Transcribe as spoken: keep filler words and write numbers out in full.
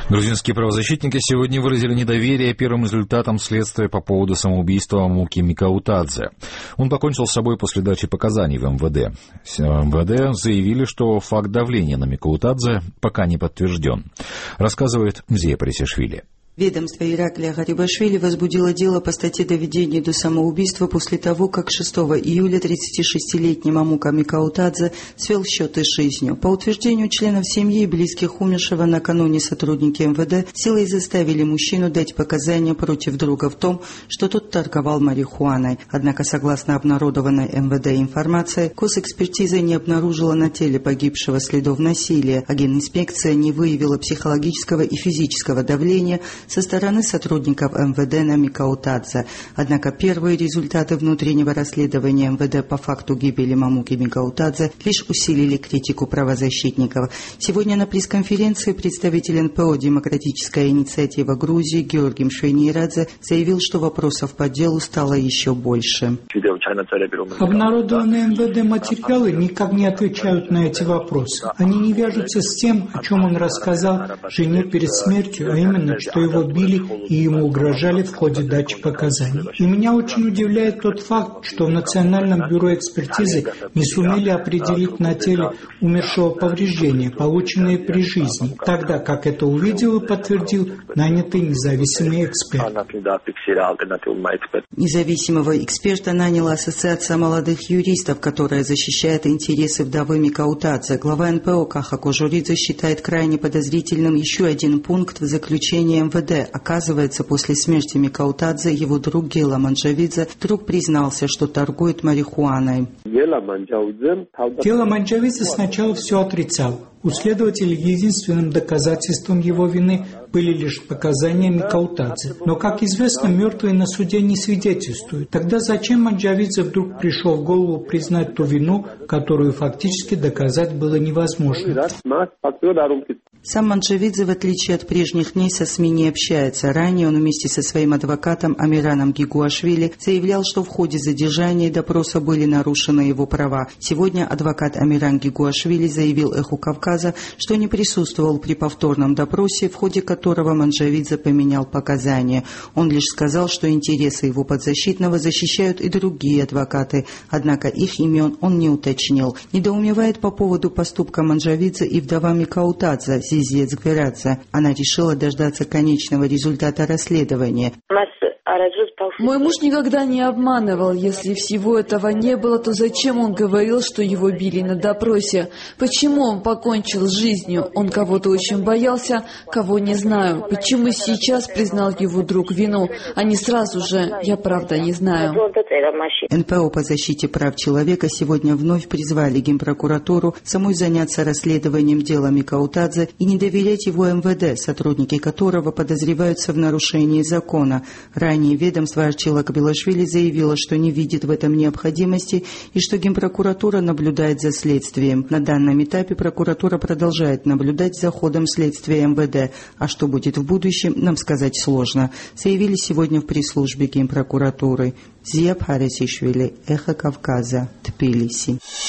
Грузинские правозащитники сегодня выразили недоверие первым результатам следствия по поводу самоубийства Муки Микаутадзе. Он покончил с собой после дачи показаний в эм вэ дэ. В эм вэ дэ заявили, что факт давления на Микаутадзе пока не подтвержден. Рассказывает Мзия Парисишвили. Ведомство Ираклия Гарибашвили возбудило дело по статье «Доведение до самоубийства» после того, как шестого июля тридцатишестилетний Мамука Микаутадзе свел счеты с жизнью. По утверждению членов семьи и близких умершего, накануне сотрудники эм вэ дэ силой заставили мужчину дать показания против друга в том, что тот торговал марихуаной. Однако, согласно обнародованной эм вэ дэ информации, госэкспертиза не обнаружила на теле погибшего следов насилия, а генинспекция не выявила психологического и физического давления со стороны сотрудников эм вэ дэ на Микаутадзе. Однако первые результаты внутреннего расследования эм вэ дэ по факту гибели Мамуки Микаутадзе лишь усилили критику правозащитников. Сегодня на пресс-конференции представитель эн пэ о «Демократическая инициатива Грузии» Георгий Мшвенирадзе заявил, что вопросов по делу стало еще больше. Обнародованные эм вэ дэ материалы никак не отвечают на эти вопросы. Они не вяжутся с тем, о чем он рассказал жене перед смертью, а именно, что его били и ему угрожали в ходе дачи показаний. И меня очень удивляет тот факт, что в Национальном бюро экспертизы не сумели определить на теле умершего повреждения, полученные при жизни, тогда как это увидел и подтвердил нанятый независимый эксперт. Независимого эксперта наняла Ассоциация молодых юристов, которая защищает интересы вдовы Микаутадзе. Глава эн пэ о Каха Кожуридзе считает крайне подозрительным еще один пункт в заключении эм вэ дэ. Оказывается, после смерти Микаутадзе его друг Гела Манджавидзе вдруг признался, что торгует марихуаной. Гела Манджавидзе сначала все отрицал. У следователя единственным доказательством его вины были лишь показания Микаутадзе. Но, как известно, мертвые на суде не свидетельствуют. Тогда зачем Манджавидзе вдруг пришел в голову признать ту вину, которую фактически доказать было невозможно? Сам Манджавидзе, в отличие от прежних дней, со СМИ не общается. Ранее он вместе со своим адвокатом Амираном Гигуашвили заявлял, что в ходе задержания и допроса были нарушены его права. Сегодня адвокат Амиран Гигуашвили заявил «Эху Кавказа», что не присутствовал при повторном допросе, в ходе которого Манджавидзе поменял показания. Он лишь сказал, что интересы его подзащитного защищают и другие адвокаты, однако их имен он не уточнил. Недоумевает по поводу поступка Манджавидзе и вдова Микаутадзе Зизия Цгверадзе. Она решила дождаться конечного результата расследования. Мой муж никогда не обманывал. Если всего этого не было, то зачем он говорил, что его били на допросе? Почему он покончил с жизнью? Он кого-то очень боялся, кого не знаю. Почему сейчас признал его друг вину, а не сразу же? Я правда не знаю. эн пэ о по защите прав человека сегодня вновь призвали Генпрокуратуру самой заняться расследованием дела Микаутадзе и не доверять его эм вэ дэ, сотрудники которого подозреваются в нарушении закона. Ранее ведомство Арчила Кабилашвили заявило, что не видит в этом необходимости и что Генпрокуратура наблюдает за следствием. На данном этапе прокуратура продолжает наблюдать за ходом следствия эм вэ дэ, а что будет в будущем, нам сказать сложно, заявили сегодня в пресс-службе Генпрокуратуры. Зия Парисишвили, Эхо Кавказа, Тбилиси.